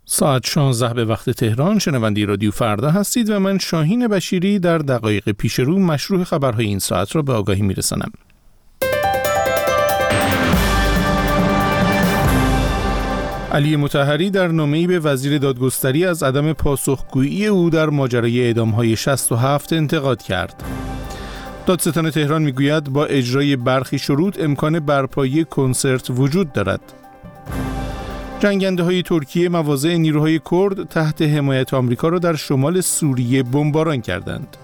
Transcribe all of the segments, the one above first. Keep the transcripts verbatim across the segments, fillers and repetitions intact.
ساعت شانزده به وقت تهران. شنونده رادیو فردا هستید و من شاهین بشیری در دقایق پیش رو مشروع خبرهای این ساعت را به آگاهی میرسانم. علی مطهری در نامه‌ای به وزیر دادگستری از عدم پاسخگویی او در ماجرای اعدام‌های شصت و هفت انتقاد کرد. دادستان تهران میگوید با اجرای برخی شروط امکان برپایی کنسرت وجود دارد. جنگنده‌های ترکیه مواضع نیروهای کرد تحت حمایت آمریکا را در شمال سوریه بمباران کردند.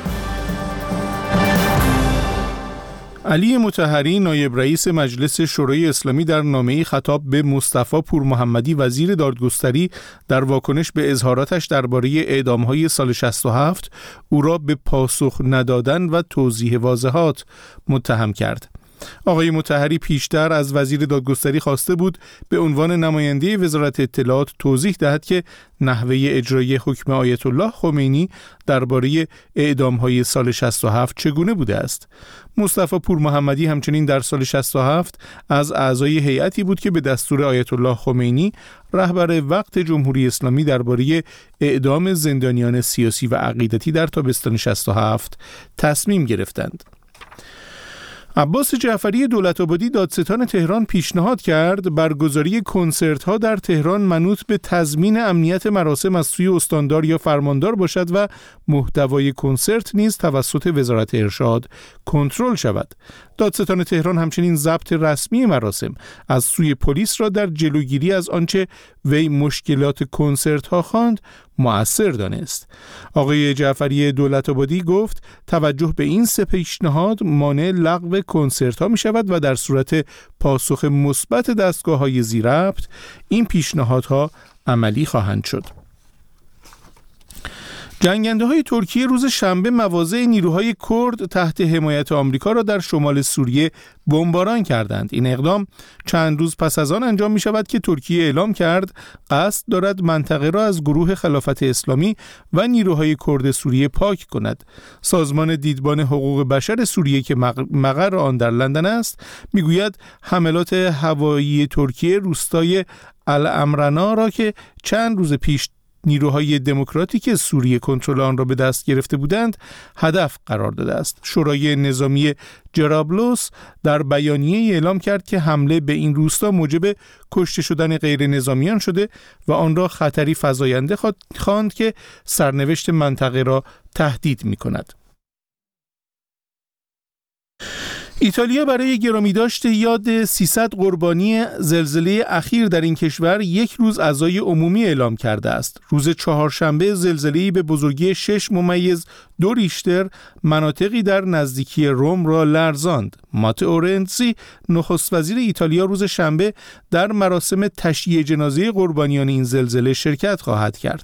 علی مطهری نایب رئیس مجلس شورای اسلامی در نامه‌ای خطاب به مصطفی پورمحمدی وزیر دادگستری در واکنش به اظهاراتش درباره اعدام‌های سال شصت و هفت او را به پاسخ ندادن و توضیح واضحات متهم کرد. آقای مطهری پیشتر از وزیر دادگستری خواسته بود به عنوان نماینده وزارت اطلاعات توضیح دهد که نحوه اجرای حکم آیت الله خمینی درباره اعدام‌های سال شصت و هفت چگونه بوده است. مصطفی پورمحمدی همچنین در سال شصت و هفت از اعضای هیئتی بود که به دستور آیت الله خمینی رهبر وقت جمهوری اسلامی درباره اعدام زندانیان سیاسی و عقیدتی در تابستان شصت و هفت تصمیم گرفتند. عباس جعفری دولت‌آبادی دادستان تهران پیشنهاد کرد برگزاری کنسرت‌ها در تهران منوط به تضمین امنیت مراسم از سوی استاندار یا فرماندار باشد و محتوای کنسرت نیز توسط وزارت ارشاد کنترل شود. دادستان تهران همچنین ضبط رسمی مراسم از سوی پلیس را در جلوگیری از آنچه وی مشکلات کنسرت‌ها خواند مؤثر دانست. آقای جعفری دولت‌آبادی گفت توجه به این سه پیشنهاد مانع لغو کنسرت‌ها می شود و در صورت پاسخ مثبت دستگاه‌های ذی‌ربط این پیشنهادها عملی خواهند شد. جنگنده‌های ترکیه روز شنبه مواضع نیروهای کرد تحت حمایت آمریکا را در شمال سوریه بمباران کردند. این اقدام چند روز پس از آن انجام می شود که ترکیه اعلام کرد قصد دارد منطقه را از گروه خلافت اسلامی و نیروهای کرد سوریه پاک کند. سازمان دیدبان حقوق بشر سوریه که مقر آن در لندن است میگوید حملات هوایی ترکیه روستای الامرنا را که چند روز پیش نیروهای دموکراتیک سوریه کنترل آن را به دست گرفته بودند هدف قرار داده است. شورای نظامی جرابلس در بیانیه اعلام کرد که حمله به این روستا موجب کشته شدن غیر نظامیان شده و آن را خطری فزاینده خواند که سرنوشت منطقه را تهدید می کند. ایتالیا برای گرامیداشت یاد سیصد قربانی زلزله اخیر در این کشور یک روز عزای عمومی اعلام کرده است. روز چهارشنبه زلزله‌ای به بزرگی شش ممیز دو ریشتر مناطقی در نزدیکی روم را لرزاند. ماتئو رنزی نخست وزیر ایتالیا روز شنبه در مراسم تشییع جنازه قربانیان این زلزله شرکت خواهد کرد.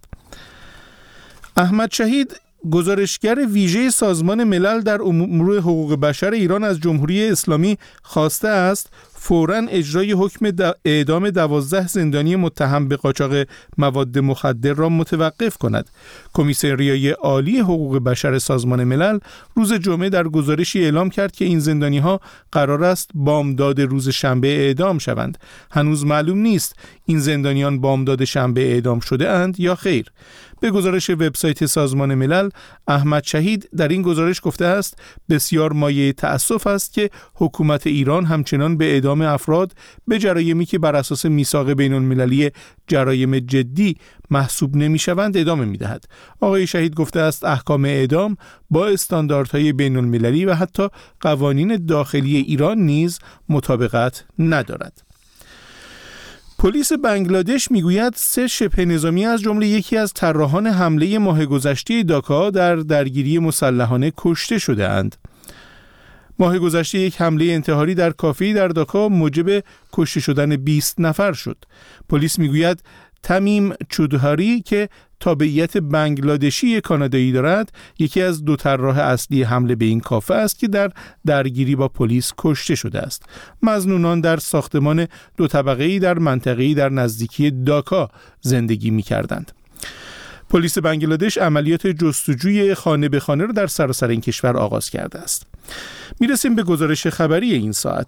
احمد شهید گزارشگر ویژه سازمان ملل در امور حقوق بشر ایران از جمهوری اسلامی خواسته است فوراً اجرای حکم اعدام دوازده زندانی متهم به قاچاق مواد مخدر را متوقف کند. کمیسریای عالی حقوق بشر سازمان ملل روز جمعه در گزارشی اعلام کرد که این زندانی‌ها قرار است بامداد روز شنبه اعدام شوند. هنوز معلوم نیست این زندانیان بامداد شنبه اعدام شده اند یا خیر. به گزارش وبسایت سازمان ملل، احمد شهید در این گزارش گفته است بسیار مایه تأسف است که حکومت ایران همچنان به اعدام افراد به جرایمی که بر اساس میثاق بین‌المللی جرایم جدی محسوب نمی‌شوند ادامه می‌دهد. آقای شهید گفته است احکام اعدام با استانداردهای بین‌المللی و حتی قوانین داخلی ایران نیز مطابقت ندارد. پلیس بنگلادش میگوید سه شبه نظامی از جمله یکی از طراحان حمله ماه گذشته داکا در درگیری مسلحانه کشته شده اند. ماه گذشته یک حمله انتحاری در کافه‌ای در داکا موجب کشته شدن بیست نفر شد. پلیس میگوید تمیم چودهاری که تابعیت بنگلادشی کانادایی دارد یکی از دو طراح اصلی حمله به این کافه است که در درگیری با پلیس کشته شده است. مظنونان در ساختمان دو طبقه‌ای در منطقه‌ای در نزدیکی داکا زندگی می‌کردند. پلیس بنگلادش عملیات جستجوی خانه به خانه را در سراسر این کشور آغاز کرده است. میرسیم به گزارش خبری این ساعت.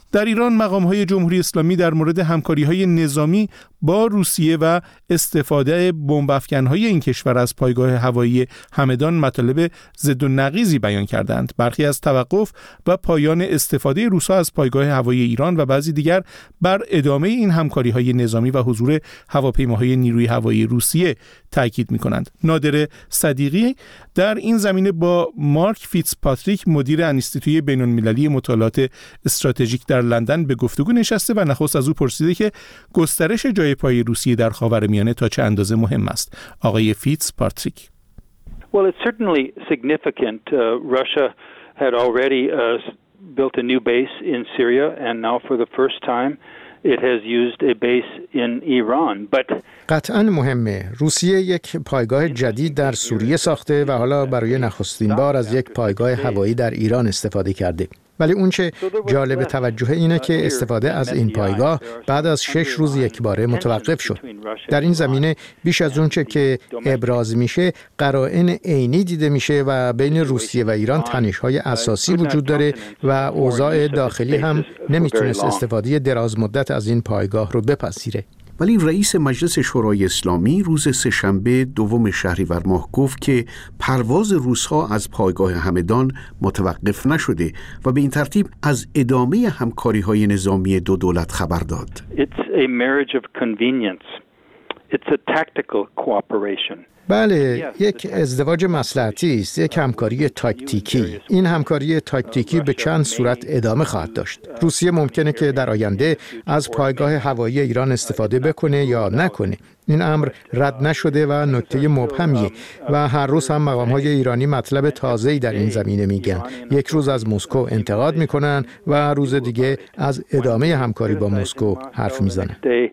در ایران مقام‌های جمهوری اسلامی در مورد همکاری‌های نظامی با روسیه و استفاده بمب‌افکن‌های این کشور از پایگاه هوایی همدان مطالب ضد و نقیضی بیان کردند. برخی از توقف و پایان استفاده روس‌ها از پایگاه هوایی ایران و بعضی دیگر بر ادامه این همکاری‌های نظامی و حضور هواپیماهای نیروی هوایی روسیه تاکید می‌کنند. نادر صدیقی در این زمینه با مارک فیتزپاتریک مدیر انستیتوی بین‌المللی مطالعات استراتژیک در لندن به گفتگو نشسته و نخست از او پرسیده که گسترش جای پای روسیه در خاورمیانه تا چه اندازه مهم است. آقای فیتزپاتریک: Well, it's certainly significant. Uh, Russia had already uh, built a new base in Syria, and now for the first time it has used a base in Iran. But قطعاً مهمه. روسیه یک پایگاه جدید در سوریه ساخته و حالا برای نخستین بار از یک پایگاه هوایی در ایران استفاده کرده. ولی اون چه جالب توجه اینه که استفاده از این پایگاه بعد از شش روز یک باره متوقف شد. در این زمینه بیش از اون چه که ابراز میشه قرائن عینی دیده میشه و بین روسیه و ایران تنش‌های اساسی وجود داره و اوضاع داخلی هم نمیتونست استفاده دراز مدت از این پایگاه رو بپذیره. ولی رئیس مجلس شورای اسلامی روز سه‌شنبه دوم شهریور ماه گفت که پرواز روس‌ها از پایگاه همدان متوقف نشده و به این ترتیب از ادامه همکاری‌های نظامی دو دولت خبر داد. It's a marriage of convenience. It's a tactical cooperation. بله، یک ازدواج مصلحتی است، یک همکاری تاکتیکی. این همکاری تاکتیکی به چند صورت ادامه خواهد داشت. روسیه ممکنه که در آینده از پایگاه هوایی ایران استفاده بکنه یا نکنه. این امر رد نشده و نکته مبهمیه و هر روز هم مقام‌های ایرانی مطلب تازه‌ای در این زمینه میگن. یک روز از مسکو انتقاد میکنن و روز دیگه از ادامه همکاری با مسکو حرف میزنن.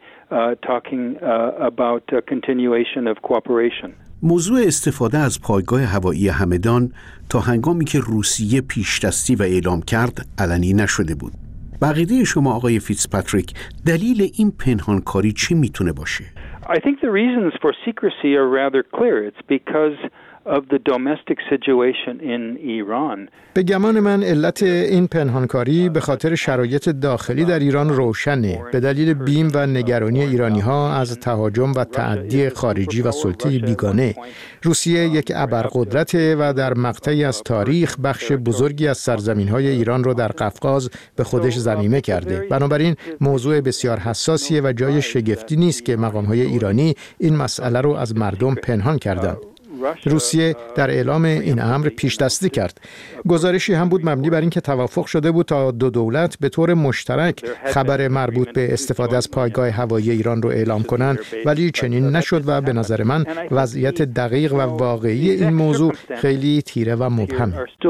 موضوع استفاده از پایگاه هوایی همدان تا هنگامی که روسیه پیشدستی و اعلام کرد علنی نشده بود. به عقیده شما آقای فیتزپاتریک دلیل این پنهانکاری چی میتونه باشه؟ I think the reasons for secrecy are rather clear. It's because of the domestic situation in Iran. به گمان من علت این پنهانکاری به خاطر شرایط داخلی در ایران روشنه، به دلیل بیم و نگرانی ایرانی‌ها از تهاجم و تعدی خارجی و سلطه بیگانه. روسیه یک ابرقدرته و در مقطعی از تاریخ بخش بزرگی از سرزمین‌های ایران رو در قفقاز به خودش ضمیمه کرده. بنابراین موضوع بسیار حساسیه و جای شگفتی نیست که مقام‌های ایرانی این مسئله رو از مردم پنهان کردند. روسیه در اعلام این امر پیشدستی کرد. گزارشی هم بود مبنی بر اینکه توافق شده بود تا دو دولت به طور مشترک خبر مربوط به استفاده از پایگاه هوایی ایران رو اعلام کنند، ولی چنین نشد و به نظر من وضعیت دقیق و واقعی این موضوع خیلی تیره و مبهمه.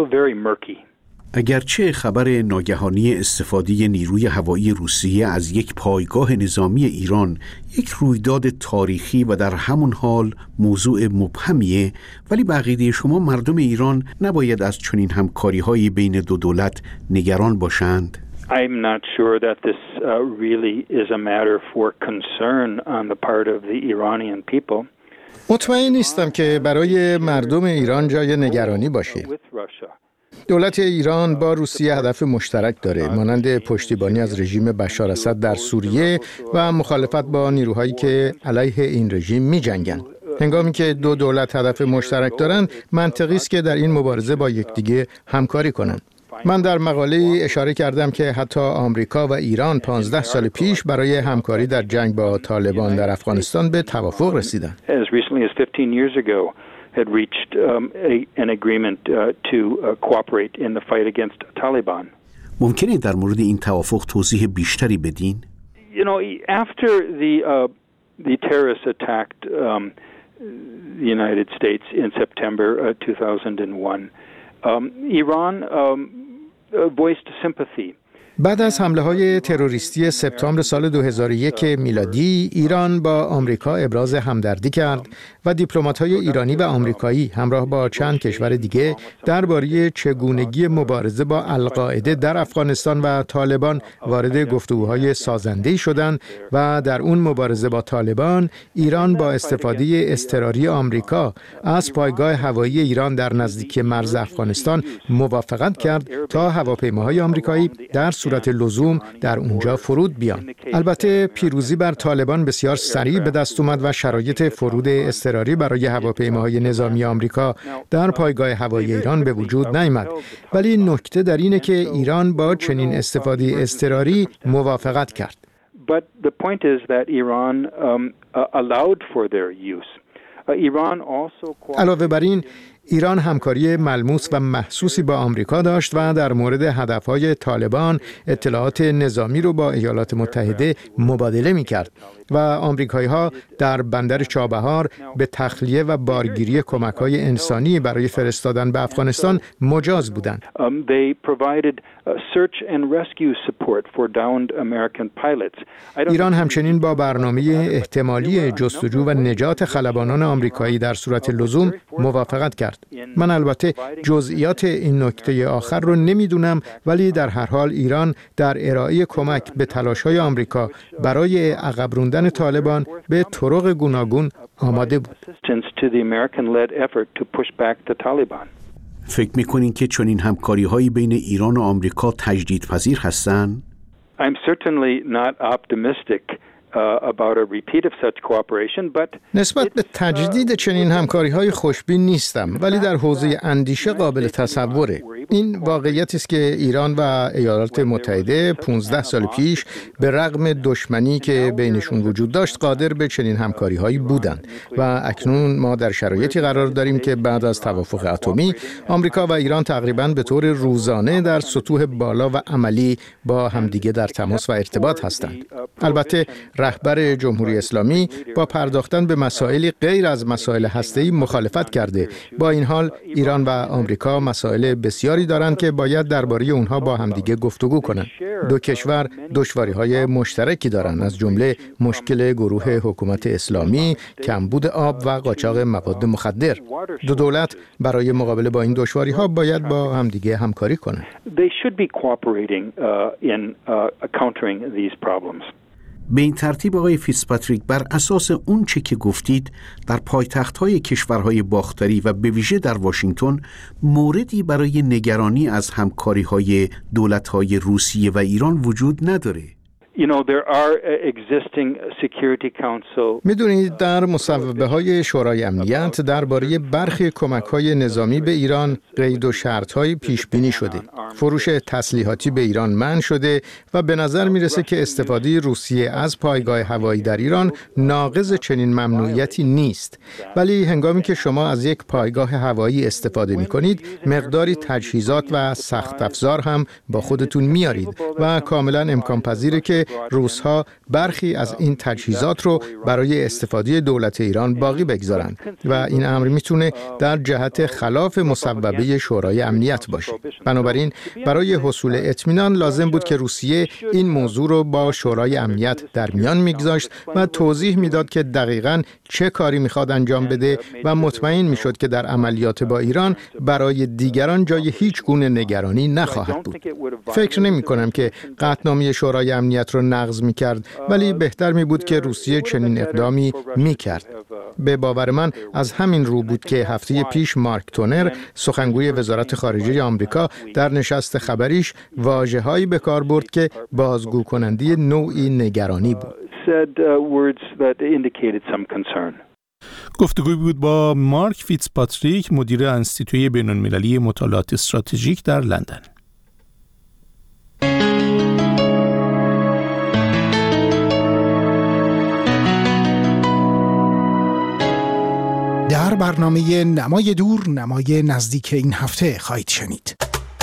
اگرچه خبر ناگهانی استفاده نیروی هوایی روسیه از یک پایگاه نظامی ایران یک رویداد تاریخی و در همون حال موضوع مبهمیه، ولی به عقیده شما مردم ایران نباید از چنین همکاری‌هایی بین دو دولت نگران باشند؟ I'm not sure that this uh, really is a matter for concern on the part of the Iranian people. مطمئن نیستم که برای مردم ایران جای نگرانی باشه. دولت ایران با روسیه هدف مشترک داره، مانند پشتیبانی از رژیم بشار اسد در سوریه و مخالفت با نیروهایی که علیه این رژیم می‌جنگند. هنگامی که دو دولت هدف مشترک دارند، منطقی است که در این مبارزه با یکدیگه همکاری کنند. من در مقاله اشاره کردم که حتی آمریکا و ایران پانزده سال پیش برای همکاری در جنگ با طالبان در افغانستان به توافق رسیدند. had reached um, a, an agreement uh, to uh, cooperate in the fight against Taliban. ممکنه در مورد این توافق توضیح بیشتری بدین؟ You know, after the uh, the terrorists attacked um, the United States in September uh, two thousand one, um, Iran um, voiced sympathy. بعد از حمله‌های تروریستی سپتامبر سال دو هزار و یک میلادی، ایران با آمریکا ابراز همدردی کرد و دیپلمات‌های ایرانی و آمریکایی همراه با چند کشور دیگه درباره چگونگی مبارزه با القاعده در افغانستان و طالبان وارد گفتگوهای سازنده‌ای شدند و در اون مبارزه با طالبان ایران با استفاده اضطراری آمریکا از پایگاه هوایی ایران در نزدیکی مرز افغانستان موافقت کرد تا هواپیماهای آمریکایی در صورت لزوم در اونجا فرود بیان. البته پیروزی بر طالبان بسیار سریع به دست اومد و شرایط فرود اضطراری برای هواپیماهای نظامی آمریکا در پایگاه هوایی ایران به وجود نیامد. ولی نکته در اینه که ایران با چنین استفاده اضطراری موافقت کرد. But the point is that Iran um, allowed for their use. Uh, Iran also علاوه بر این ایران همکاری ملموس و محسوسی با آمریکا داشت و در مورد هدفهای طالبان اطلاعات نظامی رو با ایالات متحده مبادله می‌کرد و آمریکایی‌ها در بندر چابهار به تخلیه و بارگیری کمک‌های انسانی برای فرستادن به افغانستان مجاز بودند. ایران همچنین با برنامه احتمالی جستجو و نجات خلبانان آمریکایی در صورت لزوم موافقت کرد. من البته جزئیات این نکته آخر رو نمیدونم، ولی در هر حال ایران در ارائه کمک به تلاش‌های آمریکا برای عقب راندن طالبان به طرق گوناگون آماده بود. فکر می‌کنین که چنین همکاری‌هایی بین ایران و آمریکا تجدیدپذیر هستند؟ I'm certainly not optimistic about a repeat of such cooperation, but نسبت به تجدید چنین همکاری‌های خوشبین نیستم، ولی در حوزه اندیشه قابل تصوره. این واقعیتی است که ایران و ایالات متحده پانزده سال پیش به رغم دشمنی که بینشون وجود داشت قادر به چنین همکاری‌هایی بودند و اکنون ما در شرایطی قرار داریم که بعد از توافق اتمی آمریکا و ایران تقریباً به طور روزانه در سطوح بالا و عملی با همدیگه در تماس و ارتباط هستند. البته رهبر جمهوری اسلامی با پرداختن به مسائلی غیر از مسائل هسته‌ای مخالفت کرده. با این حال ایران و آمریکا مسائل بسیاری دارند که باید درباره اونها با همدیگه گفتگو کنند. دو کشور دشواری‌های مشترکی دارند، از جمله مشکل گروه حکومت اسلامی، کمبود آب و قاچاق مواد مخدر. دو دولت برای مقابله با این دشواری‌ها باید با همدیگه همکاری کنند. به این ترتیب آقای فیتزپاتریک، بر اساس اون چه که گفتید در پایتخت‌های کشورهای باختری و به ویژه در واشنگتن موردی برای نگرانی از همکاری‌های دولت‌های روسیه و ایران وجود نداره. You know, there are existing Security Council. میدونید در مصوبه های شورای امنیت درباره برخی کمک های نظامی به ایران قید و شرط های پیش بینی شده. فروش تسلیحاتی به ایران منع شده و به نظر میرسه که استفاده روسیه از پایگاه هوایی در ایران ناقض چنین ممنوعیتی نیست. ولی هنگامی که شما از یک پایگاه هوایی استفاده میکنید مقداری تجهیزات و سخت افزار هم با خودتون میارید و کاملا امکان پذیره که روس‌ها برخی از این تجهیزات رو برای استفاده دولت ایران باقی بگذارند و این امر میتونه در جهت خلاف مصوبه شورای امنیت باشه. بنابراین برای حصول اطمینان لازم بود که روسیه این موضوع رو با شورای امنیت در میان میگذاشت و توضیح میداد که دقیقاً چه کاری میخواد انجام بده و مطمئن میشد که در عملیات با ایران برای دیگران جای هیچ گونه نگرانی نخواهد بود. فکر نمی کنم که قطعنامه شورای امنیت رو نقض می کرد، ولی بهتر می بود که روسیه چنین اقدامی می کرد. به باور من از همین رو بود که هفته پیش مارک تونر سخنگوی وزارت خارجه آمریکا در نشست خبریش واژه‌هایی به کار برد که بازگو کننده نوعی نگرانی بود. گفتگوی بود با مارک فیتزپاتریک، مدیر انستیتوی بین‌المللی مطالعات استراتژیک در لندن. در برنامه نمای دور نمای نزدیک این هفته خواهید شنید.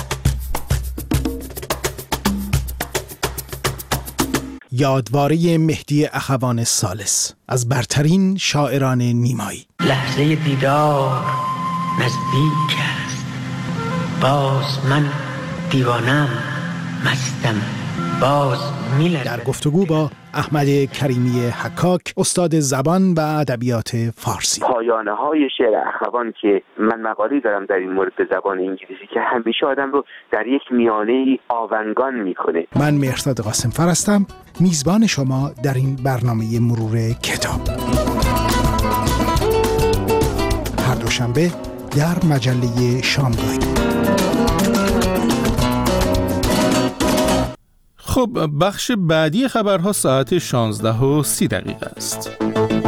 یادواره مهدی اخوان ثالث از برترین شاعران نیمایی. لحظه دیدار نزدیک است، باز من دیوانم مستم، باز می‌لرزم. در گفتگو با احمد کریمی حکاک، استاد زبان و ادبیات فارسی. پایانه های شعر اخوان که من مقاله دارم در این مورد به زبان انگلیسی که همیشه آدم رو در یک میانه آونگان میکنه. من مهرداد قاسمفر هستم، میزبان شما در این برنامه مرور کتاب. هر دوشنبه در مجله شامگاهی. خب بخش بعدی خبرها ساعت شانزده و سی دقیقه است.